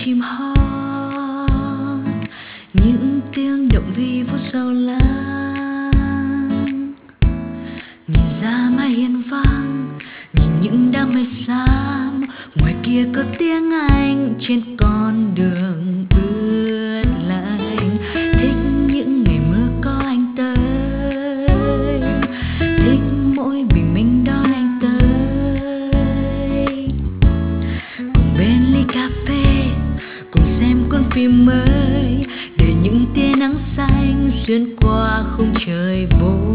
chim hót, những tiếng động vi phút sau lắng. Nhìn ra mái hiên vắng, nhìn những đám mây xám, ngoài kia có tiếng Anh trên con đường ướt lạnh. Thích những ngày mưa có anh tới, thích mỗi bình minh đón anh tới, cùng bên ly cà phê, cùng xem cuốn phim mới, để những tia nắng xanh xuyên qua khung trời vô